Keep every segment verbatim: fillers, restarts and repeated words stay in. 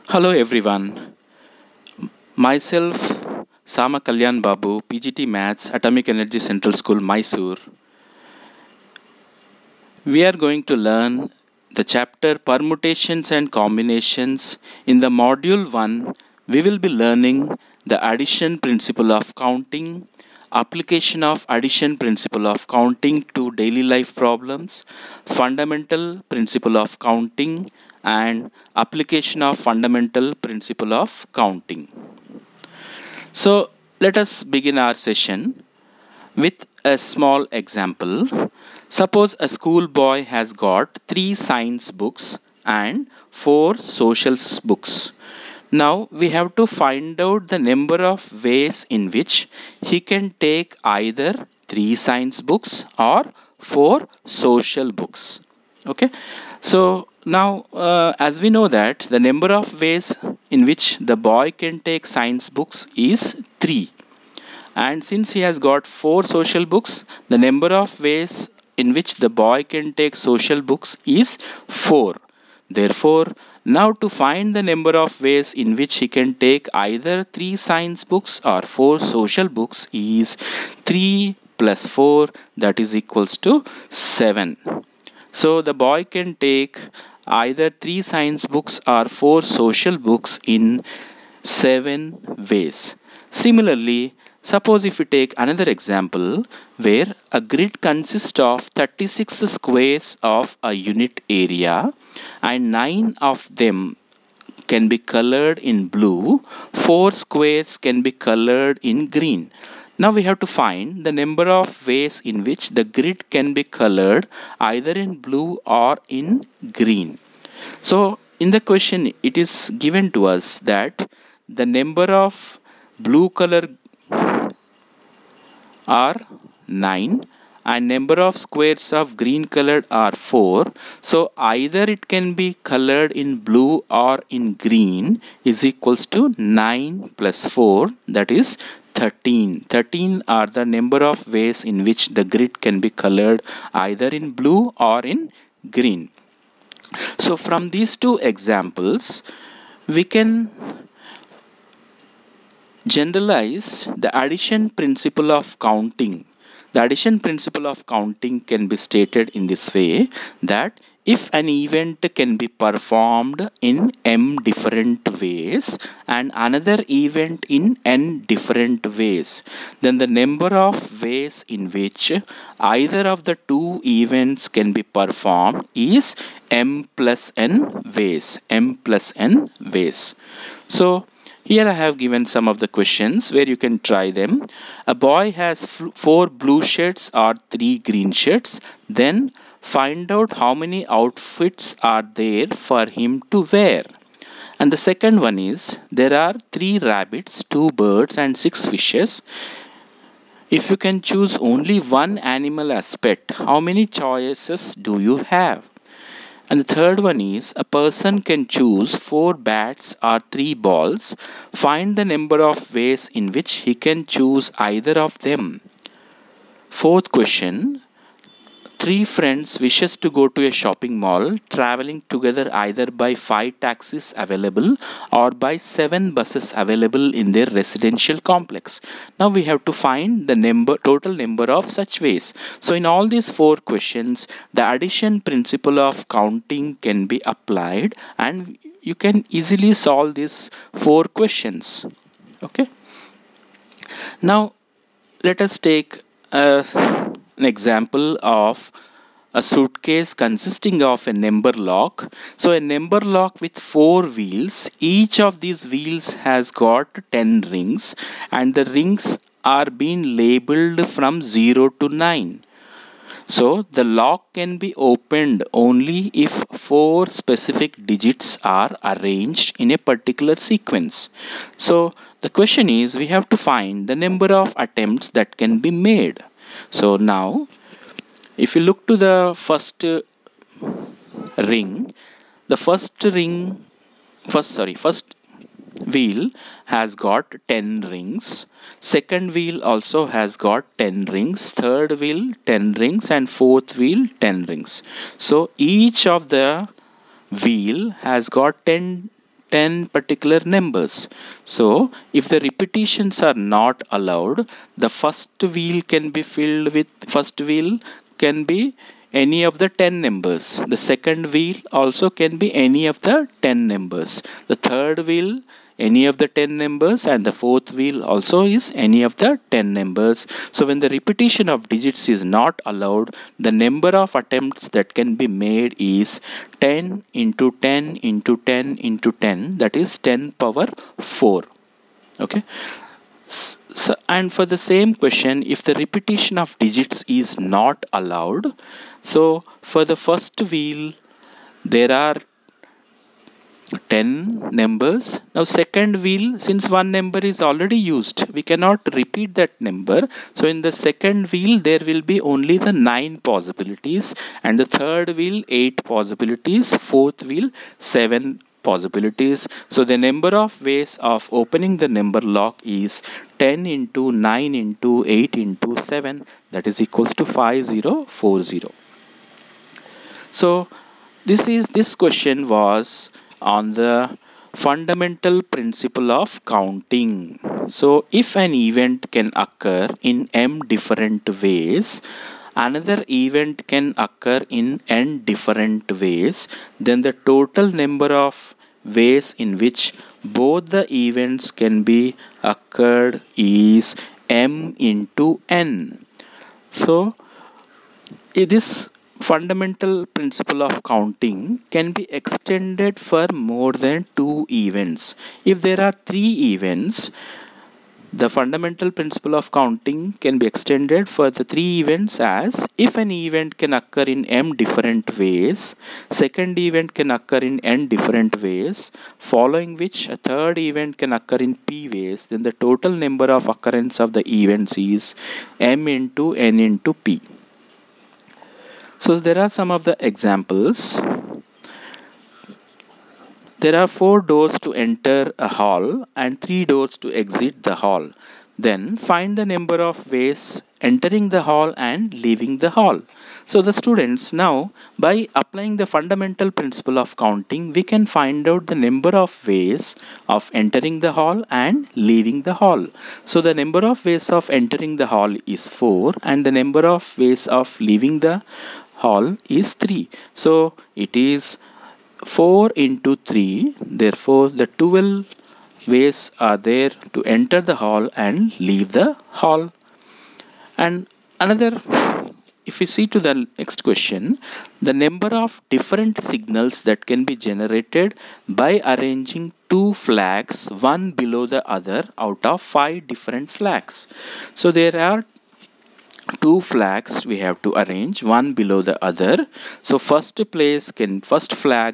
Hello everyone. Myself Sama Kalyan Babu, P G T Maths, Atomic Energy Central School, Mysore. We are going to learn the chapter Permutations and Combinations. In the module one, we will be learning the addition principle of counting, application of addition principle of counting to daily life problems, fundamental principle of counting, and application of fundamental principle of counting. So let us begin our session with a small example. Suppose a schoolboy has got three science books and four social books. Now we have to find out the number of ways in which he can take either three science books or four social books. Okay, so now uh, as we know that the number of ways in which the boy can take science books is three, and since he has got four social books, the number of ways in which the boy can take social books is four. Therefore, now to find the number of ways in which he can take either three science books or four social books is three plus four, that is equals to seven. So the boy can take either three science books or four social books in seven ways. Similarly, suppose if we take another example where a grid consists of thirty-six squares of a unit area and nine of them can be colored in blue, four squares can be colored in green. Now we have to find the number of ways in which the grid can be colored either in blue or in green. So in the question it is given to us that the number of blue color are nine and number of squares of green colored are four. So either it can be colored in blue or in green is equals to nine plus four, that is thirteen. thirteen are the number of ways in which the grid can be colored either in blue or in green. So from these two examples we can generalize the addition principle of counting. The addition principle of counting can be stated in this way, that if an event can be performed in m different ways and another event in n different ways, then the number of ways in which either of the two events can be performed is m plus n ways. m plus n ways. So here I have given some of the questions where you can try them. A boy has f- four blue shirts or three green shirts. Then find out how many outfits are there for him to wear. And the second one is, there are three rabbits, two birds and six fishes. If you can choose only one animal as pet, how many choices do you have? And the third one is, a person can choose four bats or three balls. Find the number of ways in which he can choose either of them. Fourth question, three friends wishes to go to a shopping mall, traveling together either by five taxis available or by seven buses available in their residential complex. Now we have to find the number total number of such ways. So in all these four questions, the addition principle of counting can be applied and you can easily solve these four questions. Okay. Now let us take a an example of a suitcase consisting of a number lock. So a number lock with four wheels. Each of these wheels has got ten rings and the rings are being labeled from zero to nine. So the lock can be opened only if four specific digits are arranged in a particular sequence. So the question is, we have to find the number of attempts that can be made. So now, if you look to the first uh, ring, the first ring, first sorry, first wheel has got ten rings. Second wheel also has got ten rings. Third wheel ten rings, and fourth wheel ten rings. So each of the wheel has got ten ten particular numbers. So if the repetitions are not allowed, the first wheel can be filled with first wheel can be any of the ten numbers. The second wheel also can be any of the ten numbers. The third wheel any of the ten numbers, and the fourth wheel also is any of the ten numbers. So when the repetition of digits is not allowed, the number of attempts that can be made is ten into ten into ten into ten, that is ten power four. Okay. So, and for the same question, if the repetition of digits is not allowed, so for the first wheel there are ten numbers. Now second wheel, since one number is already used, we cannot repeat that number. So in the second wheel there will be only the nine possibilities, and the third wheel eight possibilities, fourth wheel seven possibilities. So the number of ways of opening the number lock is ten into nine into eight into seven, that is equals to five thousand forty. So this is this question was on the fundamental principle of counting. So if an event can occur in m different ways, another event can occur in n different ways, then the total number of ways in which both the events can be occurred is m into n. So this fundamental principle of counting can be extended for more than two events. If there are three events, the fundamental principle of counting can be extended for the three events as if an event can occur in m different ways, second event can occur in n different ways, following which a third event can occur in p ways, then the total number of occurrence of the events is m into n into p. So there are some of the examples. There are four doors to enter a hall and three doors to exit the hall. Then find the number of ways entering the hall and leaving the hall. So the students, now by applying the fundamental principle of counting, we can find out the number of ways of entering the hall and leaving the hall. So the number of ways of entering the hall is four and the number of ways of leaving the hall is three. So it is four into three, therefore the twelve ways are there to enter the hall and leave the hall. And another, if we see to the next question, the number of different signals that can be generated by arranging two flags one below the other out of five different flags. So there are two flags we have to arrange one below the other. So first place can first flag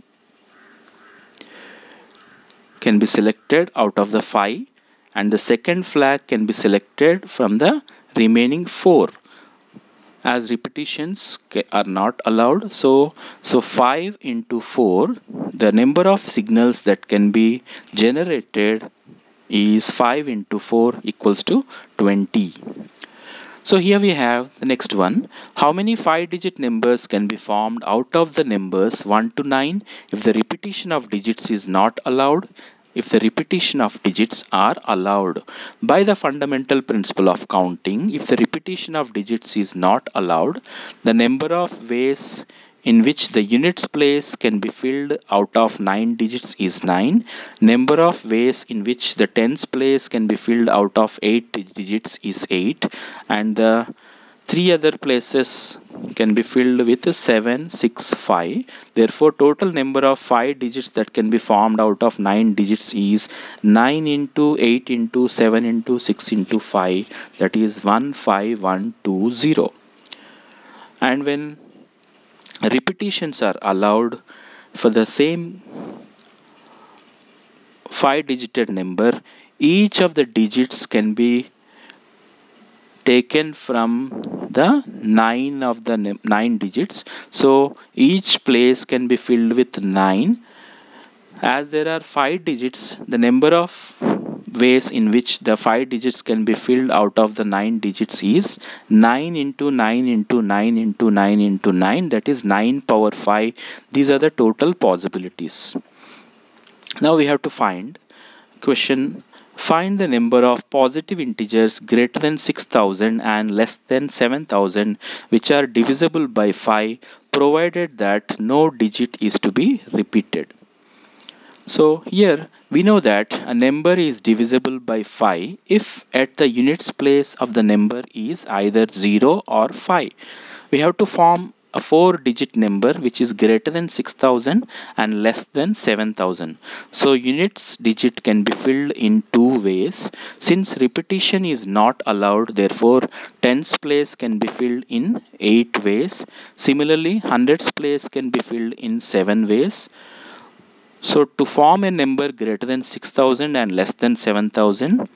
can be selected out of the five, and the second flag can be selected from the remaining four, as repetitions are not allowed. So so five into four, the number of signals that can be generated is five into four equals to twenty. So here we have the next one. How many five digit numbers can be formed out of the numbers one to nine if the repetition of digits is not allowed? If the repetition of digits are allowed. By the fundamental principle of counting, if the repetition of digits is not allowed, the number of ways in which the units place can be filled out of nine digits is nine. Number of ways in which the tens place can be filled out of eight digits is eight. And the three other places can be filled with seven, six, five. Therefore, total number of five digits that can be formed out of nine digits is nine into eight into seven into six into five. That is one five one two zero. And when repetitions are allowed for the same five digited number, each of the digits can be taken from the nine of the nine digits. So each place can be filled with nine. As there are five digits, the number of ways in which the five digits can be filled out of the nine digits is nine into nine into nine into nine into nine, that is nine power five. These are the total possibilities. Now we have to find question. Find the number of positive integers greater than six thousand and less than seven thousand which are divisible by five, provided that no digit is to be repeated. So here we know that a number is divisible by five if at the units place of the number is either zero or five. We have to form a four digit number which is greater than six thousand and less than seven thousand. So units digit can be filled in two ways. Since repetition is not allowed, therefore tens place can be filled in eight ways. Similarly, hundreds place can be filled in seven ways. So to form a number greater than six thousand and less than seven thousand,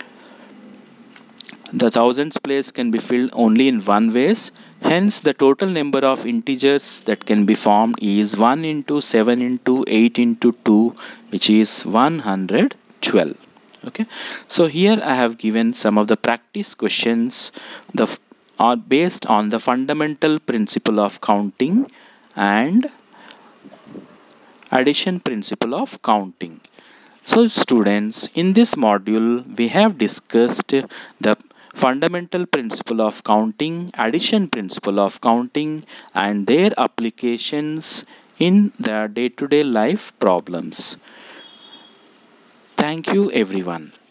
the thousands place can be filled only in one ways. Hence, the total number of integers that can be formed is one into seven into eight into two, which is one hundred twelve. Okay. So here I have given some of the practice questions the are based on the fundamental principle of counting and addition principle of counting. So students, in this module we have discussed the fundamental principle of counting, addition principle of counting and their applications in the day-to-day life problems. Thank you everyone.